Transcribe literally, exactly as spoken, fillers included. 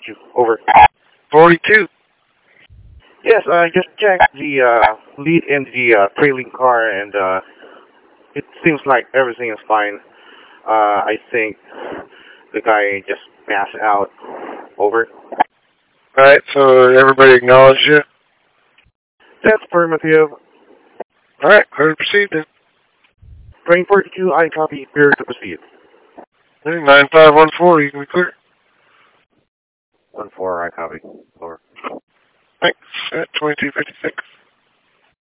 forty-two. Over. forty-two. Yes, I just checked the uh, lead in the uh, trailing car, and uh, it seems like everything is fine. Uh, I think the guy just passed out. Over. Alright, so everybody acknowledge you? That's affirmative. Alright, clear to proceed then. Train forty-two, I copy. Clear to proceed. nine five one four, you can be clear. one four, I copy. Over. Thanks, at twenty-two fifty-six.